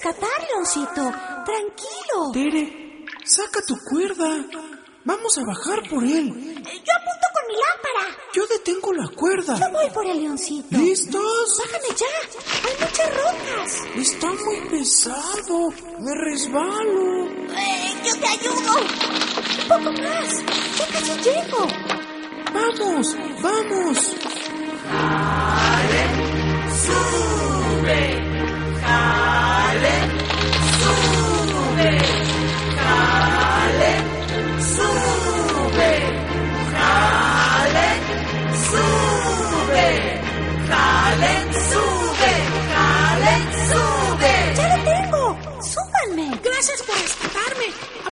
rescatar, Leoncito. Tranquilo. Tere, saca tu cuerda. Vamos a bajar por él. Yo apunto con mi lámpara. Yo detengo la cuerda. Yo voy por el Leoncito. ¿Listos? Bájame ya. Hay muchas rocas. Está muy pesado. Me resbalo. Yo te ayudo. Un poco más. Ya casi llego. ¡Vamos! ¡Vamos!